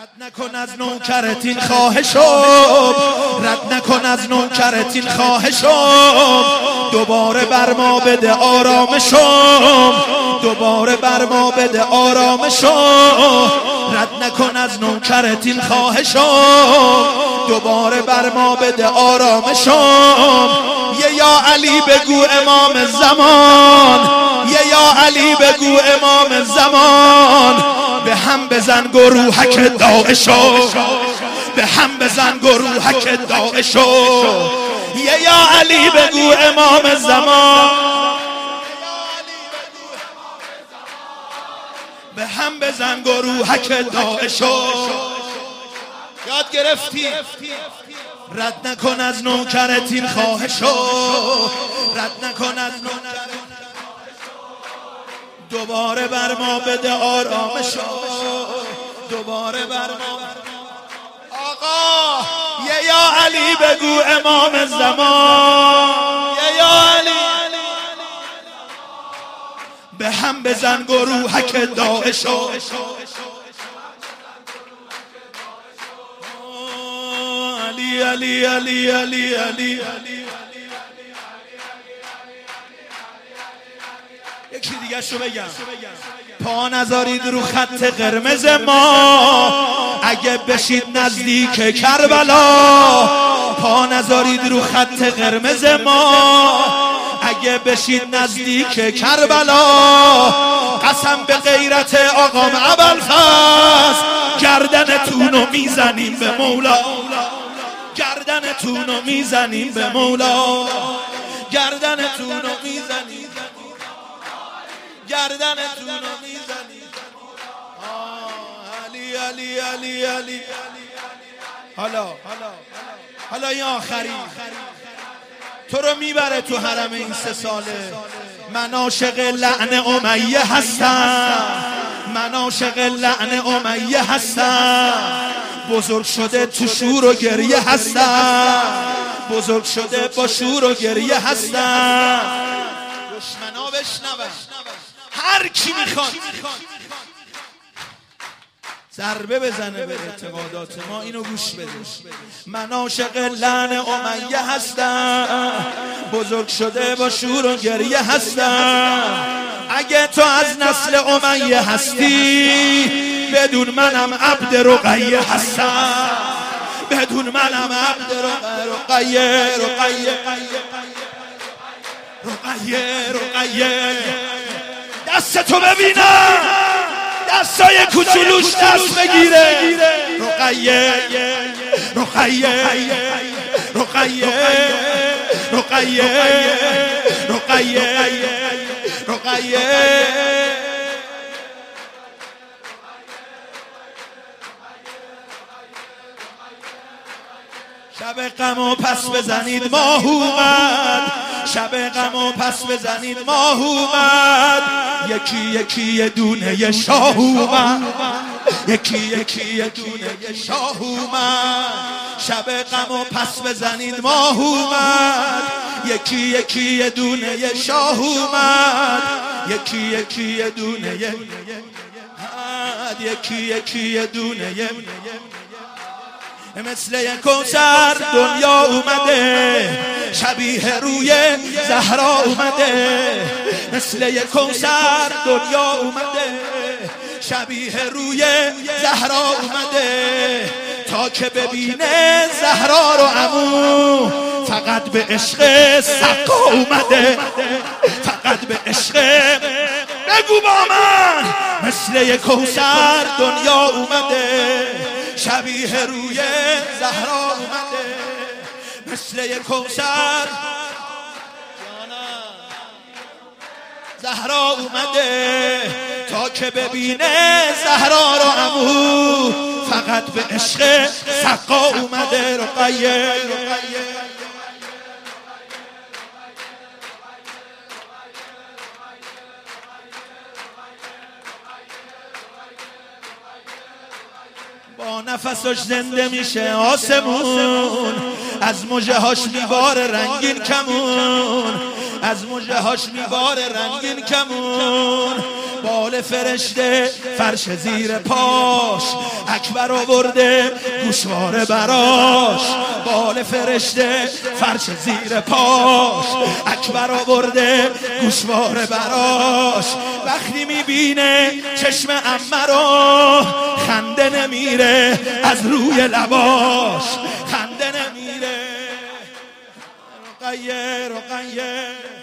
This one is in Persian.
رد نکن از نوکرت این خواهشم، رد نکن از نوکرت این خواهشم، دوباره بر ما بده آرامشم، دوباره بر ما بده آرامشم. رد نکن از نوکرت این خواهشم، دوباره بر ما بده آرامشم. یا علی بگو امام زمان، یا علی بگو امام زمان، به هم بزن گروهک داعشو، به هم بزن گروهک داعشو. یا علی بگو امام زمان، به هم بزن گروهک داعشو. یاد گرفتی؟ رد نکن از نوکرت این خواهشو، رد نکن از نوکرت، دوباره بر ما بده آرامشو، دوباره بر ما. آقا یا علی بگو امام زمان، یا علی به هم بزن گروهک داعشو. علی علی علی علی علی یکی دیگه شو بگم. پا نذارید رو خط قرمز ما اگه بشید نزدیک کربلا، پا نذارید رو خط قرمز ما اگه بشید نزدیک کربلا. قسم به غیرت آقام ابوالفضل گردنتونو میزنیم به مولا، گردنتونو میزنیم به مولا، گردنتونو میزنیم، گردنتونو میزنیم. علی علی علی علی. حالا این آخری تو رو میبره تو حرم این 3 ساله. من عاشق لعن امیه هستم، من عاشق لعن امیه هستم، بزرگ شده تو شور و گریه هستم، بزرگ شده با شور و گریه هستم. دشمنا بشنون، هر کی میخواد ضربه بزنه به اعتقادات ما اینو گوش بده. من عاشق لعن امیه هستم، بزرگ شده با شور و گریه هستم. اگه تو از نسل امیه هستی بدون منم عبد رقیه هستم، بدون منم عبد رقیه رقیه رقیه رقیه. دستتو ببینم، دستای کوچولوش دست بگیره. رقیه رقیه رقیه رقیه رقیه رقیه. شب غمو پس بزنید ماه اومد، شب غمو پس بزنید ماه اومد، یکی یکی یه دونه یه شاه اومد، یکی یکی یه دونه یه شاه اومد. شب غمو پس بزنید ماه اومد، یکی یکی یه دونه یه شاه اومد، یکی یکی یه دونه یه، یکی یکی یه دونه یه. مثل یک کوثر دنیا اومده، شبیه روی زهرا اومده. مثل یک کوثر دنیا اومده، شبیه روی زهرا اومده. تا که ببینه زهرا رو عمو، فقط به عشق سقا اومده، فقط به عشق. بگو با من. مثل یک کوثر دنیا اومده، شبیه روی زهرا اومده. مثل یک کوثر زهرا اومده. تا که ببینه زهرا رو عمو، فقط به عشق سقا اومده. رقیه با نفسش زنده میشه آسمون، از مژه هاش میباره رنگین کمون، از مژه هاش میباره رنگین کمون. بال فرشته فرش زیر پاش، اکبر آورده گوشواره براش. بال فرشته فرش زیر پاش، اکبر آورده گوشواره براش. وقتی میبینه چشم عمه رو خنده نمیره از روی لباش، خنده نمیره. رقیه رقیه